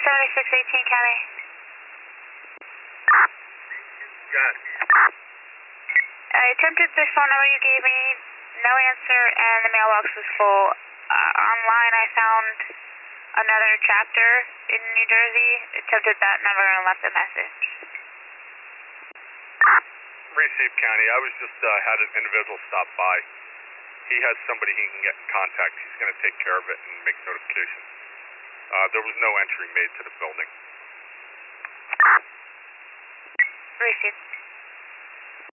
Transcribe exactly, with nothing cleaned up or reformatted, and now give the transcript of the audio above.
seventy-six eighteen County. Got it. I attempted this phone number you gave me, no answer, and the mailbox was full. Uh, online I found another chapter in New Jersey, attempted that number and left a message. Received, County. I was just, uh, had an individual stop by. He has somebody he can get in contact. He's going to take care of it and make notifications. Uh, there was no entry made to the building. Received.